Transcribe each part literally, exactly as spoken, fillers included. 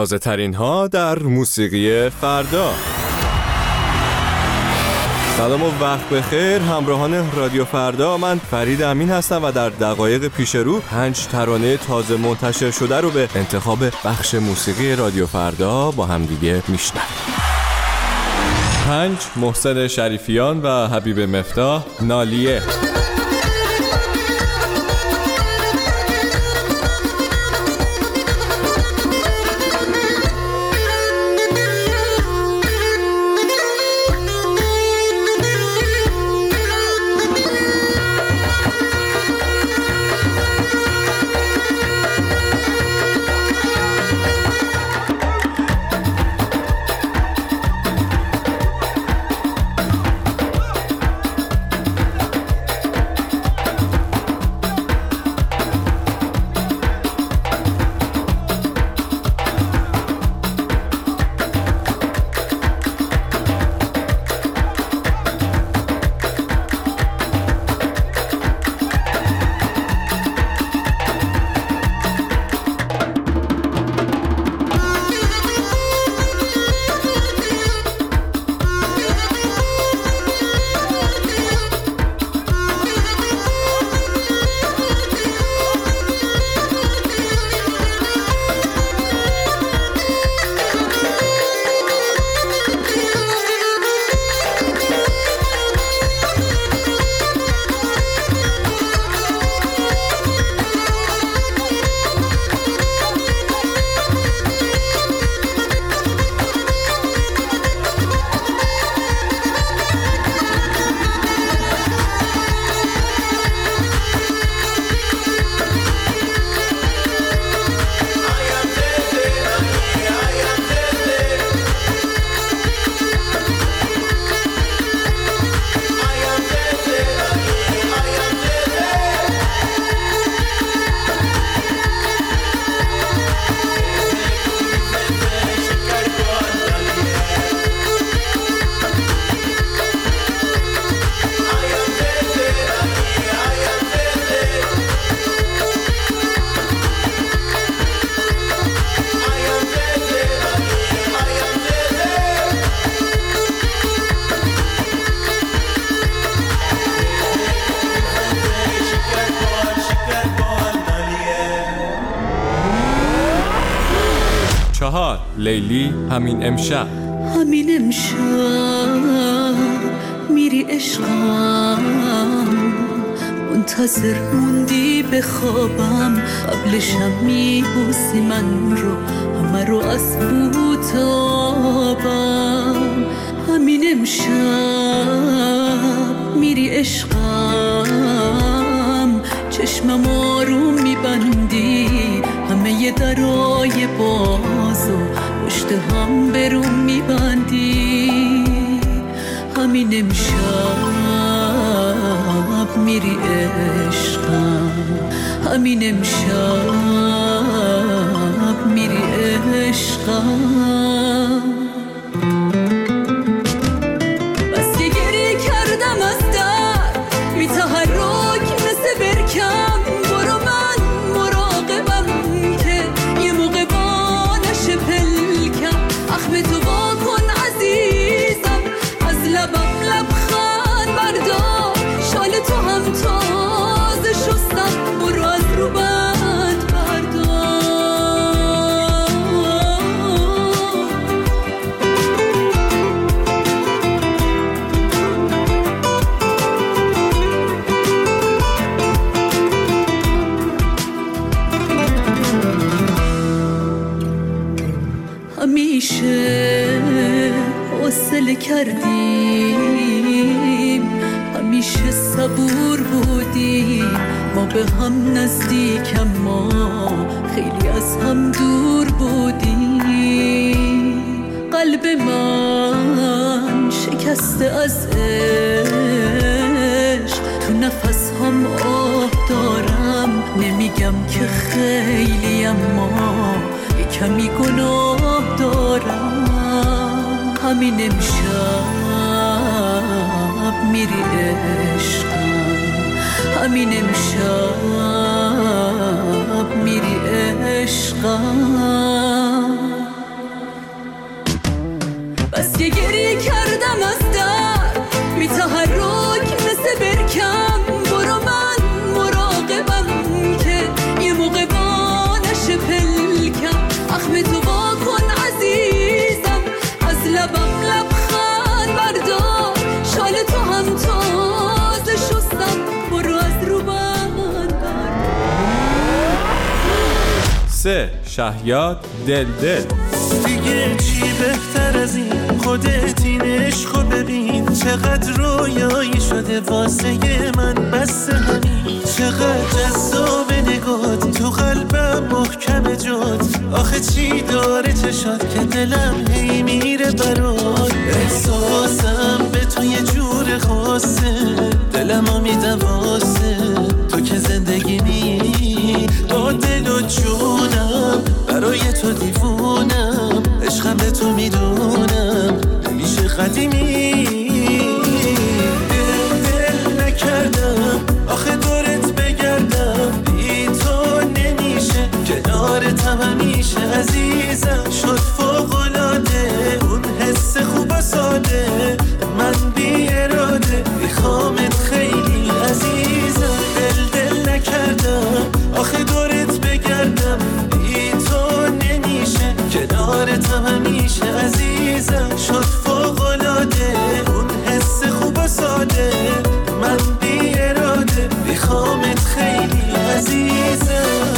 تازه ترین ها در موسیقی فردا. سلام و وقت بخیر همراهان رادیو فردا، من فرید امین هستم و در دقایق پیش رو پنج ترانه تازه منتشر شده رو به انتخاب بخش موسیقی رادیو فردا با هم دیگه میشنویم. پنج، محسن شریفیان و حبیب مفتاح، نالیه. چهار، لیلی، همین امشب. همین امشب میری عشقم، منتظر موندی بخوابم، قبلشم میبوسی من رو، همه رو از بوتابم. همین امشب میری عشقم، چشمم آروم میبندی، همه ی درای باز و پشت هم برون میبندی. همین امشب میری عشقم، همین امشب میری عشقم. بس که گریه کردم از در میتحرک مثل برکم، برو من مراقبم که یه موقع با نشه پلکم. اخم تو با کن عزیزم، از لبم لبخند بردار، شال تو هم تازه شستم، برو از رو بند بردار. همیشه حوصله کردیم، همیشه صبور بودیم، ما به هم نزدیک اما خیلی از هم دور بودیم. قلب من شکسته از عشق، تو نفس هم آه دارم، نمیگم که خیلی اما یه کمی گناه دارم. همین امشب میری عشقم، همین امشب میری عشقم. گریه کردم از در بی تحرک مثل برکم برو من مراقبم که یه موقع بانش پلکم اخم تو با کن عزیزم از لبم لبخند بردار شال تو هم تازه شستم برو از رو بند سه شهیاد دل دل دیگه چی بهتر از این خودت این عشقو ببین چقدر رویایی شده واسه من بس همین چقدر جذاب نگات تو قلبم محکم جات آخه چی داره چشات که دلم هی میره برات احساسم به تو یه جور خاصه دلمو میدم واسه تو که زندگیمی با دل و جونم برای تو دیوونم عشقم به تو میدونم نمیشه قدیمی دل دل نکردم آخه دورت بگردم بی تو نمیشه کنارتم همیشه عزیزم شد فوق‌العاده اون حس خوب و ساده من بی اراده میخوامت خیلی عزیزم دل دل نکردم آخه دورت بگردم بی تو نمیشه کنارتم همیشه عزیزم شد فوق‌العاده اون حس خوب و ساده من بی اراده میخوامت خیلی عزیزم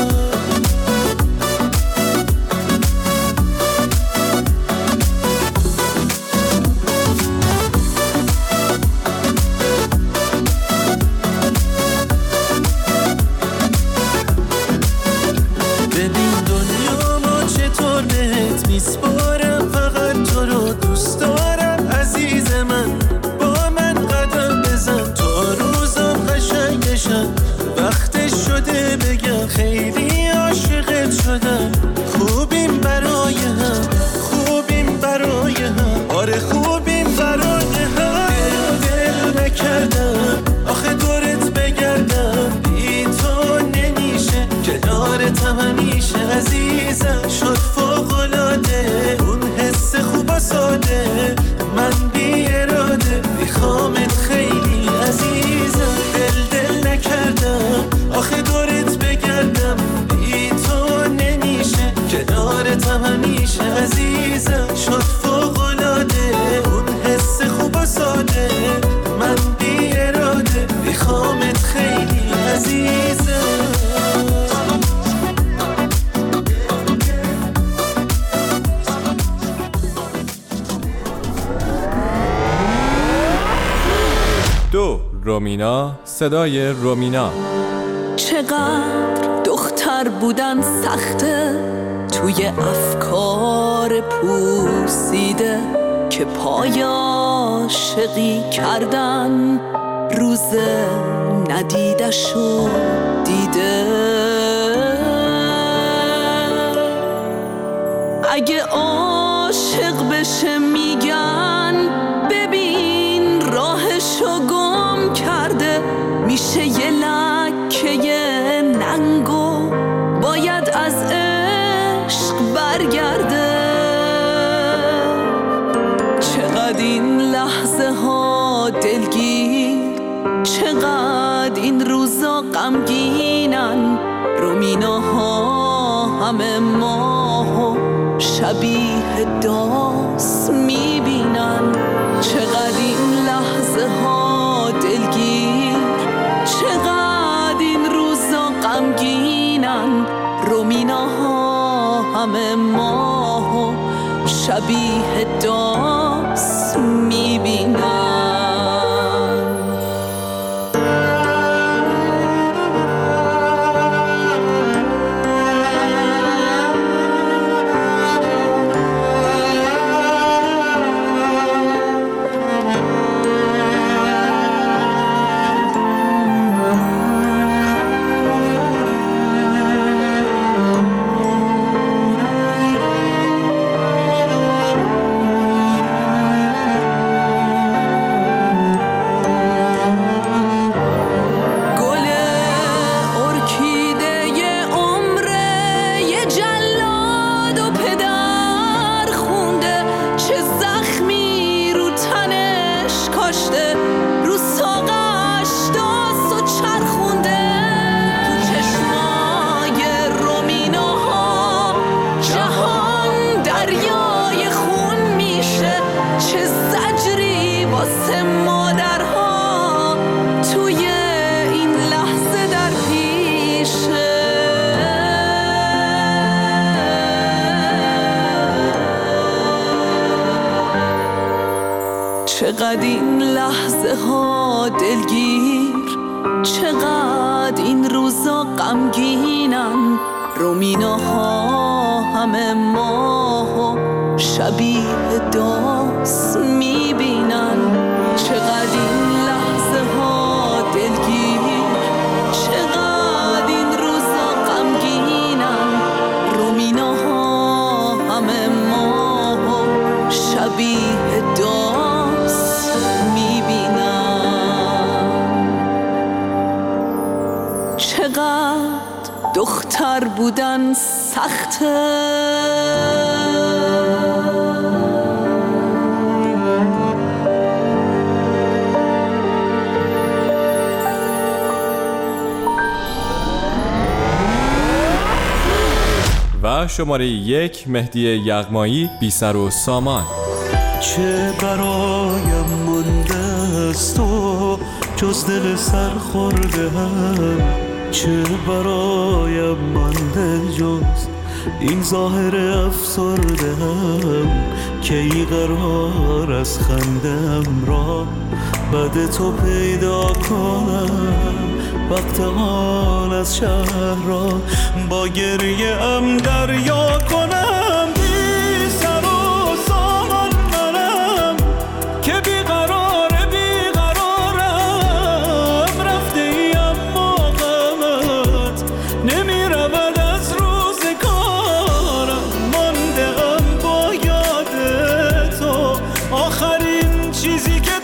میسپارم فقط تو رو دوست دارم عزیز من با من قدم بزن تا روزم قشنگشم وقتش شده بگم خیلی عاشقت شدم خوبیم برای هم خوبیم برای هم آره خوبیم برای هم دل دل نکردم آخه دورت بگردم بی تو نمیشه کنارتم همیشه عزیزم شد فوق‌العاده اون حس خوب و ساده من بی اراده میخوامت خیلی عزیزم دل دل نکردم آخه دورت بگردم بی تو نمیشه کنارتم همیشه عزیزم شد فوق‌العاده اون حس خوب و ساده من بی اراده میخوامت خیلی عزیزم دو رومینا صدای رومینا چقدر دختر بودن سخته توی افکار پوسیده که پای عاشقی کردن روز ندیدشو دیده اگه عاشق بشه میگن ببین راهشو گم کرده میشه یه لکه ننگو باید از عشق برگرده چقدر این لحظه ها دلگیر چقدر این روزا غمگینن رومیناها همه ماهو شبیه داس میبینن چقدر این لحظه ها دلگیر چقدر این روزا غمگینن رومیناها همه ماهو شبیه داس میبینن چقدر این لحظه ها دلگیر، چقدر این روزا غمگینن، رومیناها همه ماهو شبیه داس میبینن. چقدر این لحظه ها دلگیر، چقدر این روزا غمگینن، رومیناها همه ماهو شبیه داس میبینن. چقدر دختر بودن سخته، و شماره یک مهدی یغمایی، بی سر و سامان. چه برایم مونده است تو جز دل سر خورده هم، چه برایم مانده جز این ظاهر افسرده هم، که ای قرار از خندم را بعد تو پیدا کنم، وقت آن از شهر را با گریه ام دریا کنم. بی سر و سامان منم که بیقرار بیقرارم، رفته ای اما غمت نمی رود از روزگارم، مانده ام با یاد تو آخرین چیزی که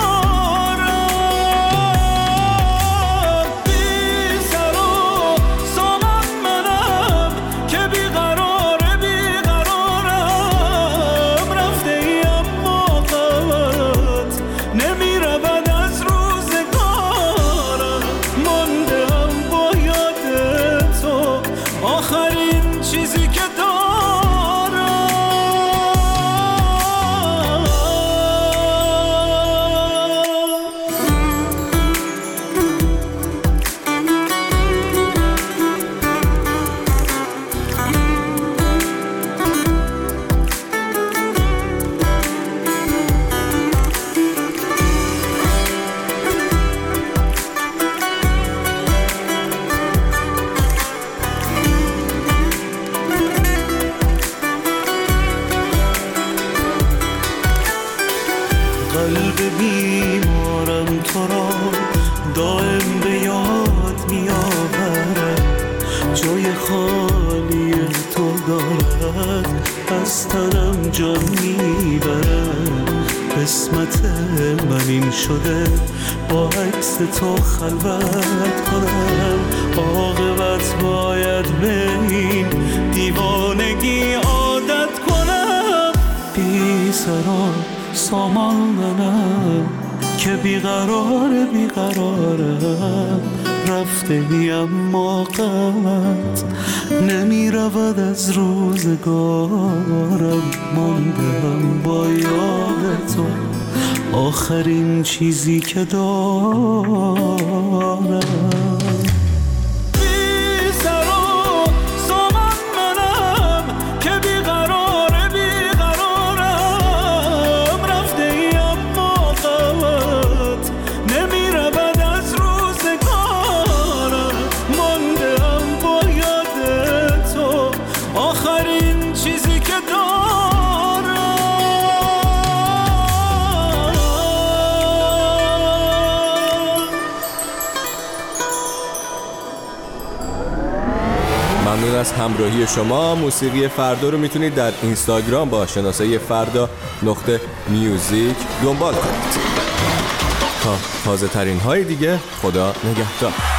قلب بیمارم تو را دائم به یاد می آورد، جای خالی تو دارد از تنم جان می برد. قسمت من این شده با عکس تو خلوت کنم، عاقبت باید به این دیوانگی عادت کنم. بی سر سامان منم که بیقرار بیقرارم، رفته ای اما غمت نمی رود از روزگارم، ماندم با یاد تو آخرین چیزی که دارم. ممنون از همراهی شما. موسیقی فردا رو میتونید در اینستاگرام با شناسه فردا نقطه میوزیک دنبال کنید. تا تازه ترین های دیگه، خدا نگهدار.